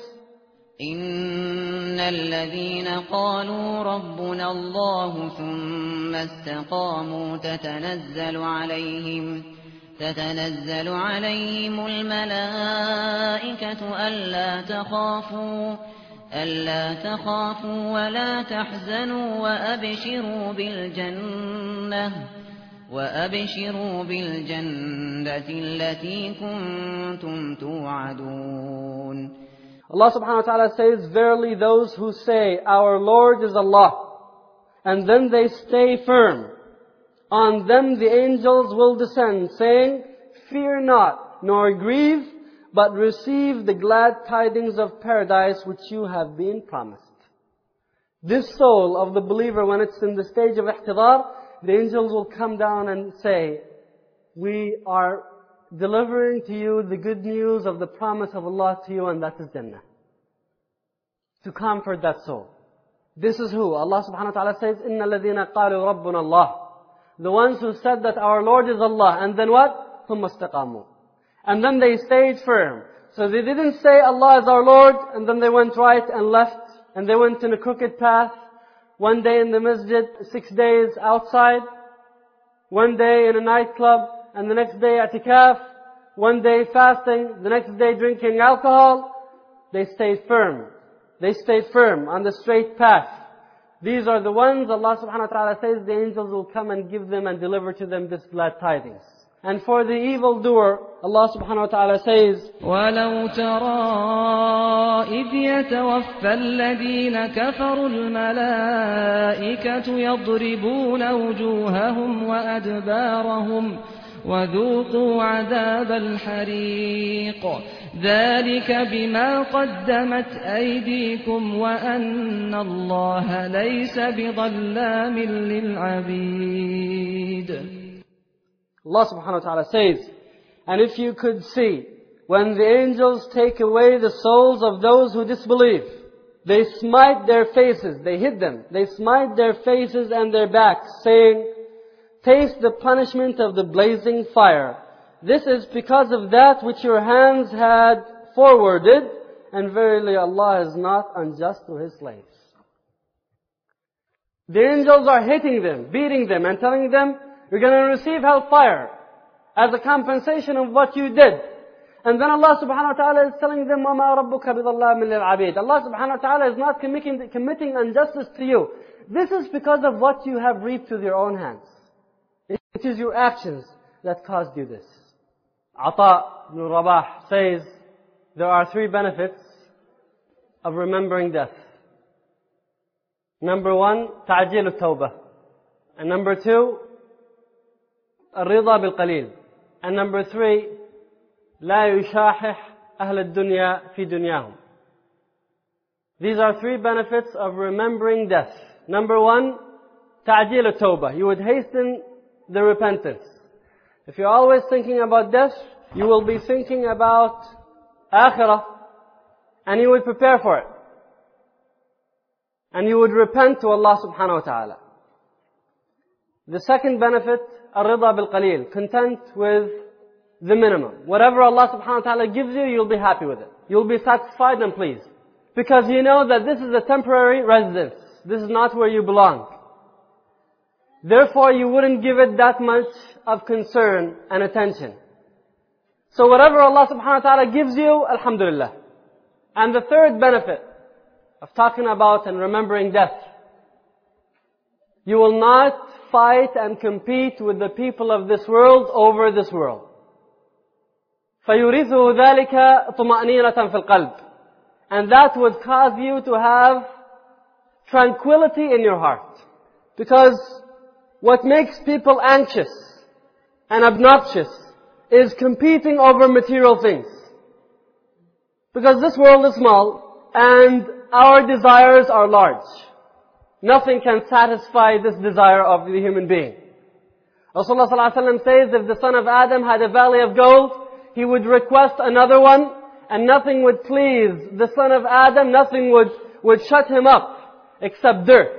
S3: إن الذين قالوا ربنا الله ثم استقاموا تتنزل عليهم تتنزل عليهم الملائكة ألا تخافوا ألا تخافوا ولا تحزنوا وأبشروا بالجنة وأبشروا بالجنة التي كنتم توعدون.
S2: Allah subhanahu wa ta'ala says, verily those who say, our Lord is Allah, and then they stay firm, on them the angels will descend, saying, fear not, nor grieve, but receive the glad tidings of paradise which you have been promised. This soul of the believer, when it's in the stage of ihtidar, the angels will come down and say, we are delivering to you the good news of the promise of Allah to you, and that is Jannah. To comfort that soul. This is who? Allah subhanahu wa ta'ala says, إِنَّ الَّذِينَ قَالُوا رَبُّنَا اللَّهِ. The ones who said that our Lord is Allah. And then what? ثُمَّ اسْتَقَامُوا. And then they stayed firm. So they didn't say Allah is our Lord, and then they went right and left, and they went in a crooked path. One day in the masjid, six days outside. One day in a nightclub, and the next day i'tikaf. One day fasting, the next day drinking alcohol. They stayed firm. They stayed firm on the straight path. These are the ones Allah subhanahu wa ta'ala says the angels will come and give them and deliver to them this glad tidings. And for the evildoer, Allah subhanahu wa ta'ala says,
S4: وَلَوْ تَرَى إِذْ يَتَوَفَّى الَّذِينَ كَفَرُوا الْمَلَائِكَةُ يَضْرِبُونَ وُجُوهَهُمْ وَأَدْبَارَهُمْ وَذُوقُوا عَذَابَ الْحَرِيقِ ذَلِكَ بِمَا قَدَّمَتْ أَيْدِيكُمْ وَأَنَّ اللَّهَ لَيْسَ بِظَلَّامٍ لِلْعَبِيدِ.
S2: Allah subhanahu wa ta'ala says, and if you could see, when the angels take away the souls of those who disbelieve, they smite their faces, they hit them, they smite their faces and their backs, saying, taste the punishment of the blazing fire. This is because of that which your hands had forwarded, and verily Allah is not unjust to His slaves. The angels are hitting them, beating them, and telling them, you're going to receive hellfire as a compensation of what you did. And then Allah subhanahu wa ta'ala is telling them, وَمَا رَبُّكَ بِظَلَّامٍ لِلْعَبِيدِ. Allah subhanahu wa ta'ala is not committing, committing injustice to you. This is because of what you have reaped with your own hands. It is your actions that caused you this. Ata ibn Rabah says, there are three benefits of remembering death. Number one, ta'jil al-tawbah. And number two, الرضا بالقليل. And number three, لا يشاحح أهل الدنيا في دنياهم. These are three benefits of remembering death. Number one, تعجيل التوبة. You would hasten the repentance. If you're always thinking about death, you will be thinking about akhirah, and you would prepare for it. And you would repent to Allah subhanahu wa ta'ala. The second benefit, الرضا بالقليل, content with the minimum. Whatever Allah subhanahu wa ta'ala gives you, you'll be happy with it. You'll be satisfied and pleased. Because you know that this is a temporary residence. This is not where you belong. Therefore, you wouldn't give it that much of concern and attention. So whatever Allah subhanahu wa ta'ala gives you, alhamdulillah. And the third benefit of talking about and remembering death, you will not fight and compete with the people of this world over this world. فَيُرِثُهُ ذَلِكَ طُمَأْنِينَةً فِي الْقَلْبِ. And that would cause you to have tranquility in your heart. Because what makes people anxious and obnoxious is competing over material things. Because this world is small and our desires are large. Nothing can satisfy this desire of the human being. Rasulullah sallallahu alaihi wasallam says, if the son of Adam had a valley of gold, he would request another one, and nothing would please the son of Adam, nothing would, would shut him up except dirt.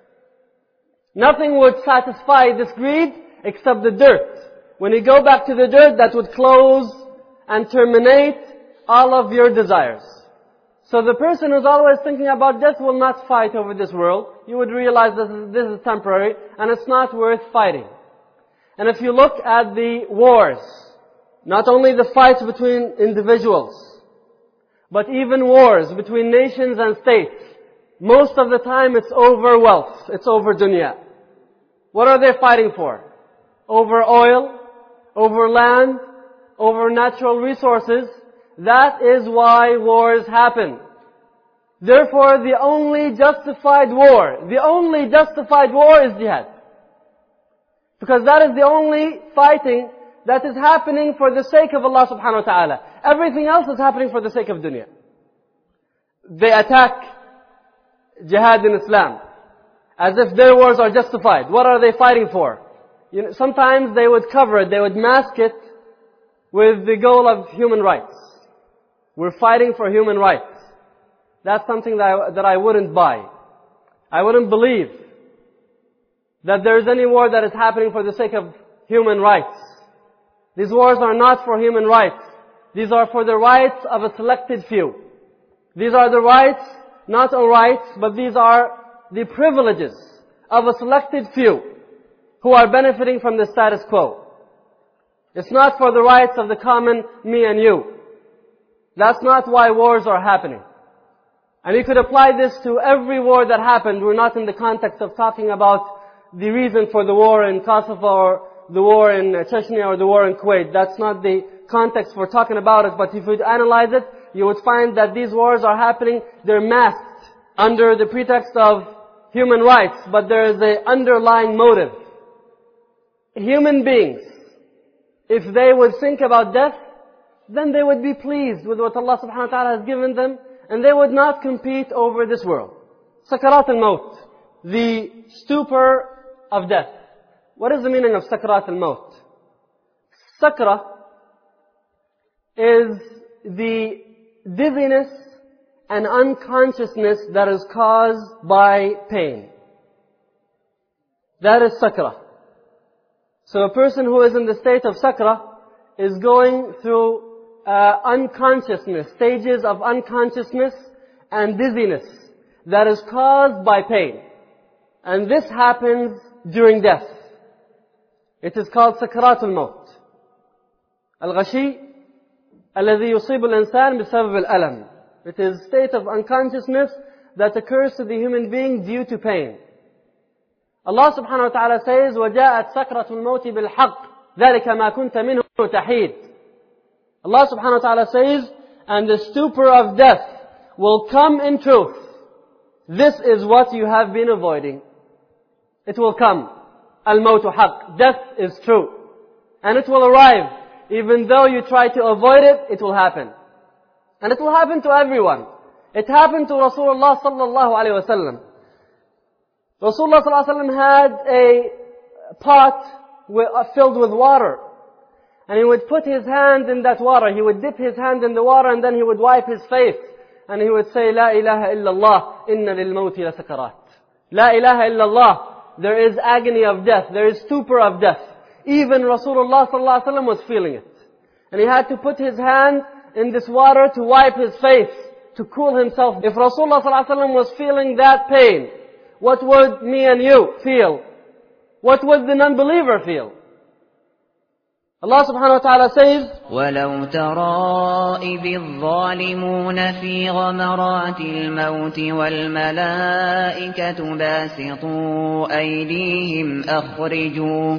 S2: Nothing would satisfy this greed except the dirt. When you go back to the dirt, that would close and terminate all of your desires. So the person who's always thinking about death will not fight over this world. You would realize that this is temporary and it's not worth fighting. And if you look at the wars, not only the fights between individuals, but even wars between nations and states, most of the time it's over wealth, it's over dunya. What are they fighting for? Over oil, over land, over natural resources. That is why wars happen. Therefore, the only justified war, the only justified war is jihad. Because that is the only fighting that is happening for the sake of Allah subhanahu wa ta'ala. Everything else is happening for the sake of dunya. They attack jihad in Islam as if their wars are justified. What are they fighting for? You know, sometimes they would cover it, they would mask it with the goal of human rights. We're fighting for human rights. That's something that I, that I wouldn't buy. I wouldn't believe that there is any war that is happening for the sake of human rights. These wars are not for human rights. These are for the rights of a selected few. These are the rights, not all rights, but these are the privileges of a selected few who are benefiting from the status quo. It's not for the rights of the common me and you. That's not why wars are happening. And you could apply this to every war that happened. We're not in the context of talking about the reason for the war in Kosovo or, the war in Chechnya or the war in Kuwait. That's not the context for talking about it, but if you analyze it, you would find that these wars are happening, they're masked under the pretext of human rights, but there is an underlying motive. Human beings, if they would think about death, then they would be pleased with what Allah subhanahu wa ta'ala has given them, and they would not compete over this world. Sakarat al-Maut, the stupor of death. What is the meaning of Sakarat al-Maut? Sakra is the dizziness and unconsciousness that is caused by pain. That is Sakra. So a person who is in the state of Sakra is going through uh, unconsciousness, stages of unconsciousness and dizziness that is caused by pain. And this happens during death. It is called Sakarat al-Maut. Al-Ghashi الذي يصيب الإنسان بسبب الألم. It is a state of unconsciousness that occurs to the human being due to pain. Allah subhanahu wa ta'ala says, وَجَاءَتْ سَكْرَةُ الْمَوْتِ بِالْحَقِّ ذَلِكَ مَا كُنْتَ مِنْهُ تَحِيدٌ. Allah subhanahu wa ta'ala says, and the stupor of death will come in truth. This is what you have been avoiding. It will come. Al-Mawtu haqq. Death is true. And it will arrive. Even though you try to avoid it, it will happen. And it will happen to everyone. It happened to Rasulullah sallallahu alayhi wa sallam. Rasulullah sallallahu alayhi wa sallam had a pot filled with water. And he would put his hand in that water. He would dip his hand in the water and then he would wipe his face. And he would say, La ilaha illallah, inna lil mawti la sakarat. La ilaha illallah. There is agony of death. There is stupor of death. Even Rasulullah sallallahu alaihi wasallam was feeling it. And he had to put his hand in this water to wipe his face, to cool himself. If Rasulullah sallallahu alaihi wasallam was feeling that pain, what would me and you feel? What would the non-believer feel? Allah subhanahu wa ta'ala says,
S3: وَلَوْ تَرَى إِذِ الظَّالِمُونَ فِي غَمَرَاتِ الْمَوْتِ وَالْمَلَائِكَةُ بَاسِطُو أَيْدِيهِمْ أَخْرِجُوا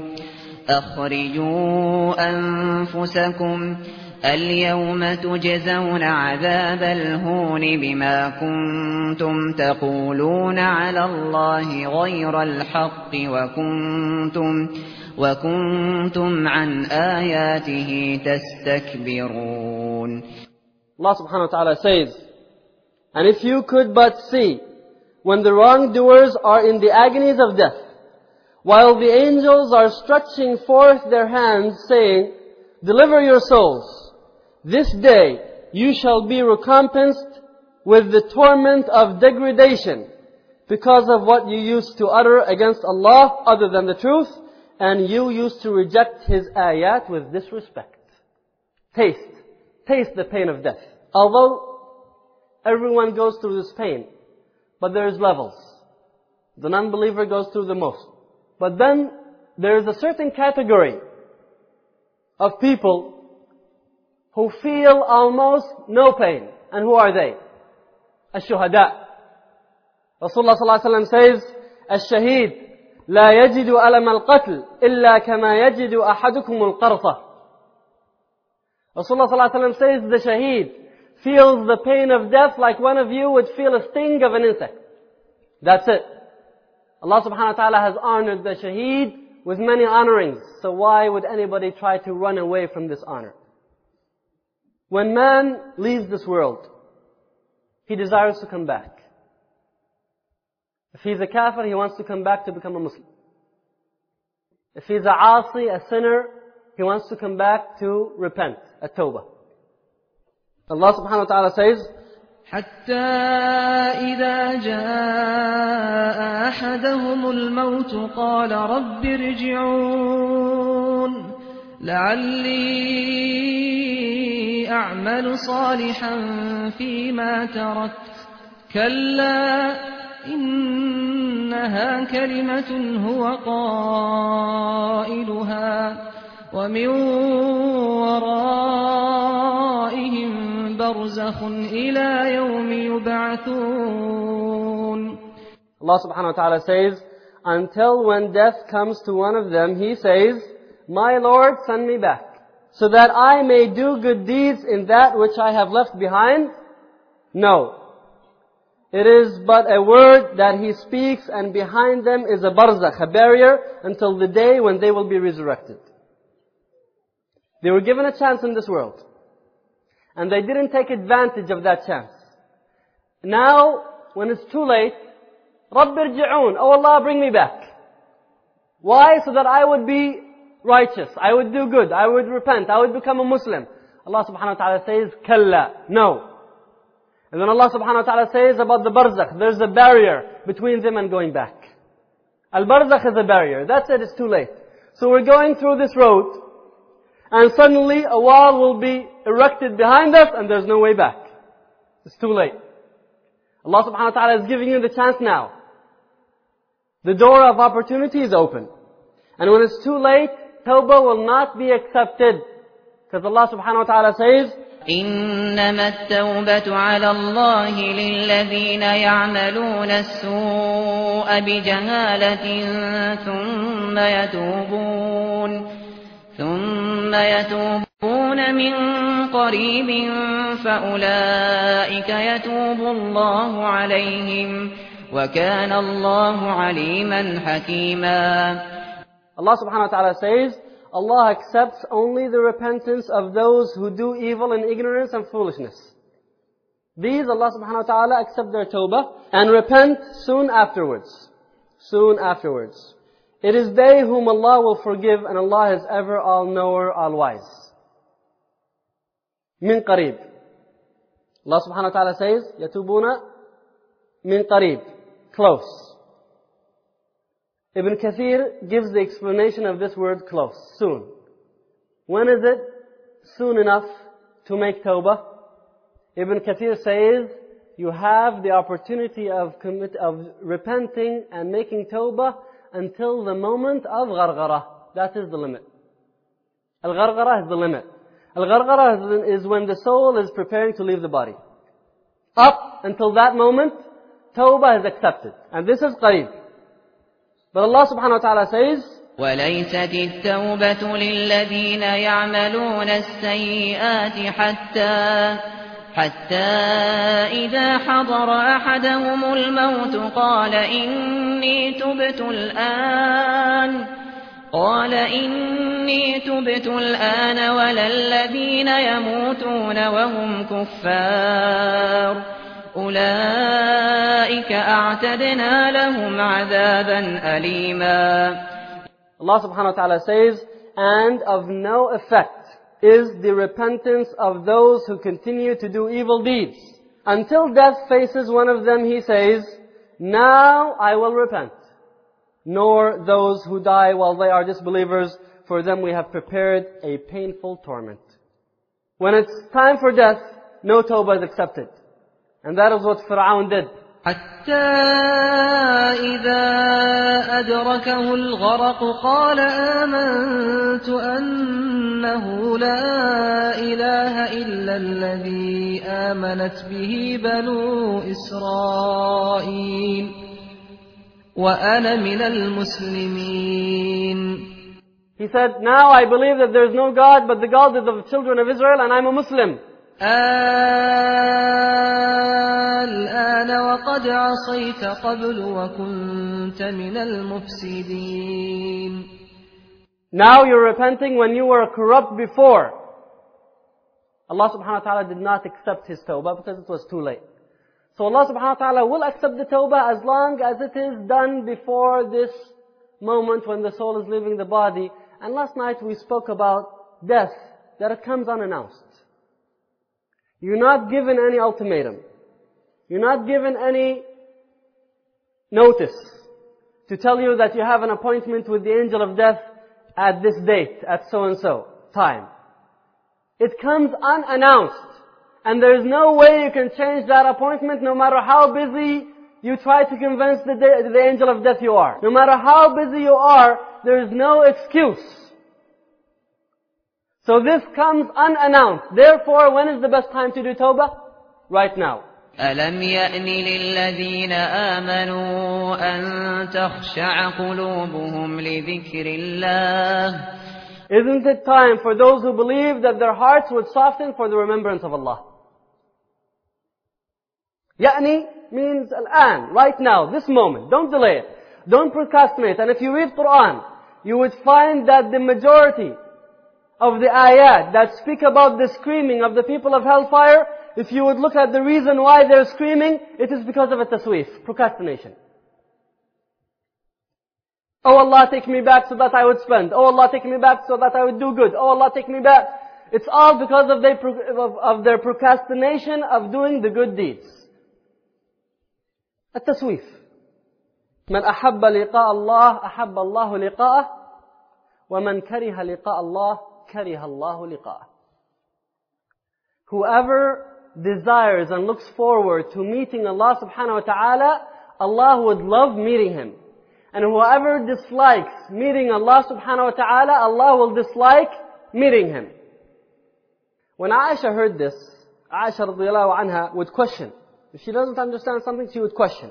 S3: أَخْرِجُوا أَنفُسَكُمْ الْيَوْمَ تُجْزَوْنَ عَذَابَ الْهُونِ بِمَا كُنْتُمْ تَقُولُونَ عَلَى اللَّهِ غَيْرَ الْحَقِّ وَكُنْتُمْ وَكُنْتُمْ عَنْ آيَاتِهِ تَسْتَكْبِرُونَ.
S2: Allah subhanahu wa ta'ala says, and if you could but see when the wrongdoers are in the agonies of death, while the angels are stretching forth their hands saying, deliver your souls. This day you shall be recompensed with the torment of degradation because of what you used to utter against Allah other than the truth, and you used to reject His ayat with disrespect. Taste. Taste the pain of death. Although everyone goes through this pain, but there's levels. The non-believer goes through the most. But then there is a certain category of people who feel almost no pain. And who are they? Ash-shuhada. Rasulullah sallallahu alaihi wasallam says, Ash-shaheed la yajidu alam al-qatl illa kama yajidu ahadukum al-qarfa. Rasulullah sallallahu alaihi wasallam says, the shaheed feels the pain of death like one of you would feel a sting of an insect. That's it. Allah subhanahu wa ta'ala has honored the shaheed with many honorings. So why would anybody try to run away from this honor? When man leaves this world, he desires to come back. If he's a kafir, he wants to come back to become a Muslim. If he's a asi, a sinner, he wants to come back to repent, at tawbah. Allah subhanahu wa ta'ala says,
S4: حتى إذا جاء أحدهم الموت قال رب ارجعون لعلي أعمل صالحا فيما تركت كلا إنها كلمة هو قائلها ومن ورائهم برزخ إلى يوم يبعثون.
S2: Allah subhanahu wa ta'ala says, until when death comes to one of them, he says, My Lord, send me back, so that I may do good deeds in that which I have left behind? No. It is but a word that He speaks, and behind them is a barzakh, a barrier, until the day when they will be resurrected. They were given a chance in this world, and they didn't take advantage of that chance. Now, when it's too late, رَبِّ ارْجِعُونَ, Oh Allah, bring me back. Why? So that I would be righteous, I would do good, I would repent, I would become a Muslim. Allah subhanahu wa ta'ala says, Kalla, no. And then Allah subhanahu wa ta'ala says about the barzakh, there's a barrier between them and going back. Al-barzakh is a barrier. That's it, it's too late. So we're going through this road, and suddenly a wall will be erected behind us, and there's no way back. It's too late. Allah subhanahu wa ta'ala is giving you the chance now. The door of opportunity is open. And when it's too late, tawbah will not be accepted. Because Allah subhanahu wa ta'ala says,
S3: إنما التوبة على الله للذين يعملون السوء بجهالة ثم يتوبون ثم يتوبون من قريب فأولئك يتوب الله عليهم وكان الله عليما حكيما.
S2: Allah subhanahu wa ta'ala says, Allah accepts only the repentance of those who do evil in ignorance and foolishness. These, Allah subhanahu wa ta'ala accept their tawbah and repent soon afterwards. Soon afterwards. It is they whom Allah will forgive, and Allah is ever all-knower, all-wise. Min qareeb. Allah subhanahu wa ta'ala says, Yatubuna min qareeb. Close. Ibn Kathir gives the explanation of this word close, soon. When is it soon enough to make tawbah? Ibn Kathir says, you have the opportunity of commit, of repenting and making tawbah until the moment of gharghara. That is the limit. Al-gharghara is the limit. Al-gharghara is when the soul is preparing to leave the body. Up until that moment, tawbah is accepted. And this is qareeb. But Allah subhanahu wa ta'ala says,
S3: وليست التوبة للذين يعملون السيئات حتى حتى إذا حضر أحدهم الموت قال إني تبت الآن قال إني تبت الآن ولا الذين يموتون وهم كفار أولئك أعتدنا لهم عذابا أليما.
S2: Allah subhanahu wa ta'ala says, and of no effect is the repentance of those who continue to do evil deeds. Until death faces one of them, he says, now I will repent. Nor those who die while they are disbelievers, for them we have prepared a painful torment. When it's time for death, no tawbah is accepted. And that is what Fir'aun did.
S4: حتى إذا أدركه الغرق قال آمنت أنه لا إله إلا الذي آمنت به بنو إسرائيل وأنا من المسلمين.
S2: He said, now I believe that there is no God but the God of the children of Israel, and I'm a Muslim.
S4: الآن وقد عصيت قبل وكنت من المفسدين.
S2: Now you're repenting when you were corrupt before. Allah subhanahu wa ta'ala did not accept his tawbah because it was too late. So Allah subhanahu wa ta'ala will accept the tawbah as long as it is done before this moment when the soul is leaving the body. And last night we spoke about death, that it comes unannounced. You're not given any ultimatum. You're not given any notice to tell you that you have an appointment with the angel of death at this date, at so-and-so time. It comes unannounced. And there is no way you can change that appointment, no matter how busy you try to convince the, the angel of death you are. No matter how busy you are, there is no excuse. So this comes unannounced. Therefore, when is the best time to do tawbah? Right now.
S3: أَلَمْ يَأْنِ لِلَّذِينَ آمَنُوا أَن تَخْشَعَ قُلُوبُهُمْ لِذِكْرِ اللَّهِ
S2: Isn't it time for those who believe that their hearts would soften for the remembrance of Allah? Ya'ni means al-an, right now, this moment. Don't delay it. Don't procrastinate. And if you read Quran, you would find that the majority of the ayat that speak about the screaming of the people of hellfire, if you would look at the reason why they're screaming, it is because of a tasweef, procrastination. Oh Allah, take me back so that I would spend. Oh Allah, take me back so that I would do good. Oh Allah, take me back. It's all because of their, of, of their procrastination of doing the good deeds. التسويف. من أحب لقاء الله أحب الله لقاءه ومن كره لقاء الله كره الله لقاءه. Whoever desires and looks forward to meeting Allah subhanahu wa ta'ala, Allah would love meeting Him. And whoever dislikes meeting Allah subhanahu wa ta'ala, Allah will dislike meeting Him. When Aisha heard this, Aisha radiyallahu anha would question. If she doesn't understand something, she would question.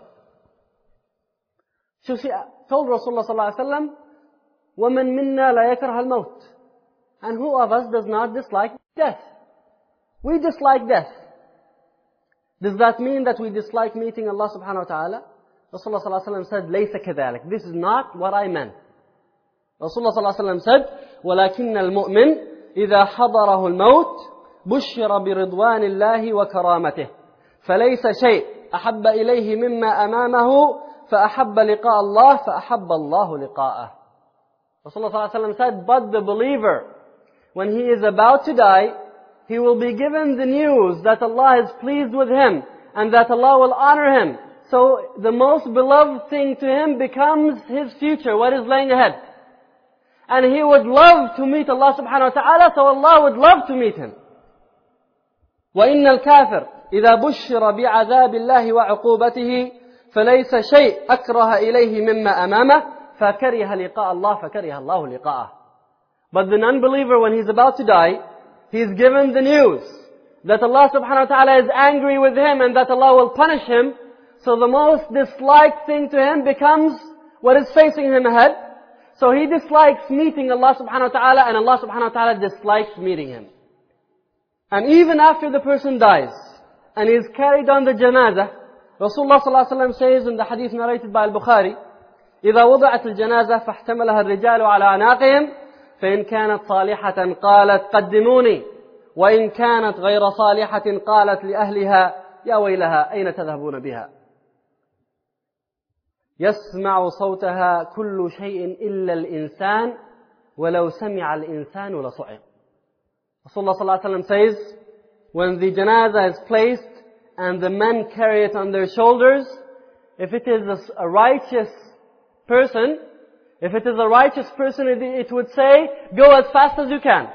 S2: So she told Rasulullah sallallahu alaihi wasallam, وَمَن مِنَّا لَا يَكْرَهَ الْمَوْتِ. And who of us does not dislike death? We dislike death. Does that mean that we dislike meeting Allah subhanahu wa ta'ala? Rasulullah sallallahu alaihi wasallam said, لَيْسَ كَذَلِكَ. This is not what I meant. Rasulullah sallallahu alaihi wasallam said, وَلَكِنَّ الْمُؤْمِنِ إِذَا حَضَرَهُ الْمَوْتِ بُشِّرَ بِرِضْوَانِ اللَّهِ وَكَرَامَتِهِ فليس شيء أحب إليه مما أمامه فأحب لقاء الله فأحب الله لقاءه. Rasulullah sallallahu alaihi wasallam said, but the believer, when he is about to die, he will be given the news that Allah is pleased with him and that Allah will honor him. So the most beloved thing to him becomes his future, what is laying ahead. And he would love to meet Allah subhanahu wa ta'ala, so Allah would love to meet him. وَإِنَّ الْكَافِرِ إذا بشر بعذاب الله وعقوبته فليس شيء أكره إليه مما أمامه فكره لقاء الله فكره الله لقاءه. But the non-believer, when he's about to die, he's given the news that Allah subhanahu wa ta'ala is angry with him and that Allah will punish him. So the most disliked thing to him becomes what is facing him ahead. So he dislikes meeting Allah subhanahu wa ta'ala and Allah subhanahu wa ta'ala dislikes meeting him. And even after the person dies, and is carried on the janazah, Rasulullah sallallahu alaihi wasallam says in the hadith narrated by Al-Bukhari, إذا وضعت الجنازة فاحتملها الرجال على أعناقهم فإن كانت صالحة قالت قدموني وإن كانت غير صالحة قالت لأهلها يا ويلها أين تذهبون بها يسمع صوتها كل شيء إلا الإنسان ولو سمع الإنسان لصعق. Rasulullah sallallahu alaihi wasallam says, when the janazah is placed and the men carry it on their shoulders, if it is a righteous person, if it is a righteous person, it would say, go as fast as you can.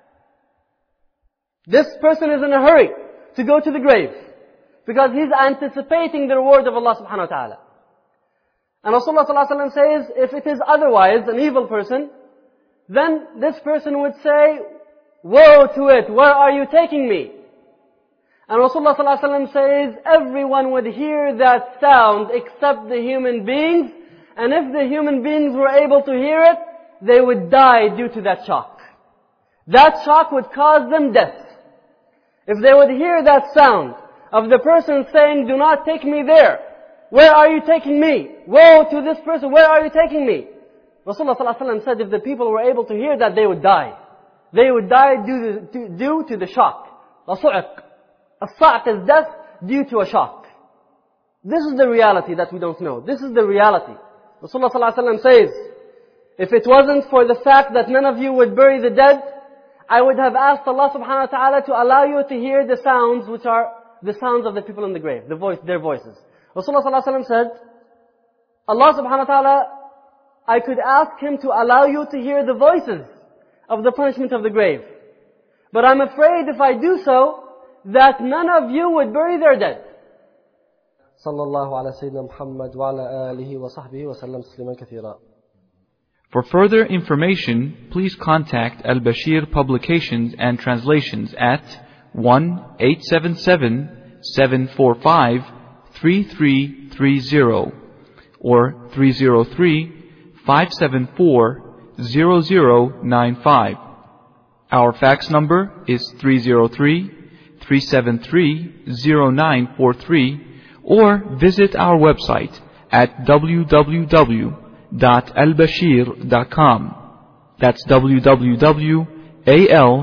S2: This person is in a hurry to go to the grave because he's anticipating the reward of Allah subhanahu wa ta'ala. And Rasulullah sallallahu alaihi wasallam says, if it is otherwise, an evil person, then this person would say, woe to it, where are you taking me? And Rasulullah sallallahu alaihi wasallam says, everyone would hear that sound except the human beings. And if the human beings were able to hear it, they would die due to that shock. That shock would cause them death. If they would hear that sound of the person saying, do not take me there. Where are you taking me? Woe to this person, where are you taking me? Rasulullah sallallahu alaihi wasallam said, if the people were able to hear that, they would die. They would die due to, due to the shock. لَصُعِقْ. As-sa'q is death due to a shock. This is the reality that we don't know. This is the reality. Rasulullah sallallahu alaihi wasallam says, if it wasn't for the fact that none of you would bury the dead, I would have asked Allah subhanahu wa ta'ala to allow you to hear the sounds which are the sounds of the people in the grave, the voice, their voices. Rasulullah sallallahu alaihi wasallam said, Allah subhanahu wa ta'ala, I could ask Him to allow you to hear the voices of the punishment of the grave. But I'm afraid if I do so, that none of you would bury their dead. Sallallahu ala Sayyidina Muhammad wa ala alihi wa sahbihi wa sallam tasliman kathira.
S1: For further information, please contact Al-Bashir Publications and Translations at one eight seven seven, seven four five, three three three zero or three zero three, five seven four, zero zero nine five. Our fax number is three zero three, three seven three, zero nine four three, or visit our website at w w w dot al bashir dot com. That's w w w dot al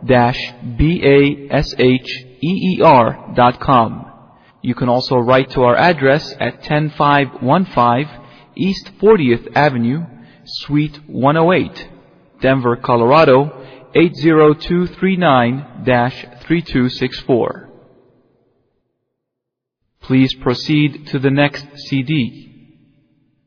S1: basheer dot com. You can also write to our address at ten five one five East fortieth Avenue, Suite one oh eight, Denver, Colorado eight zero two three nine dash three two six four. Please proceed to the next C D.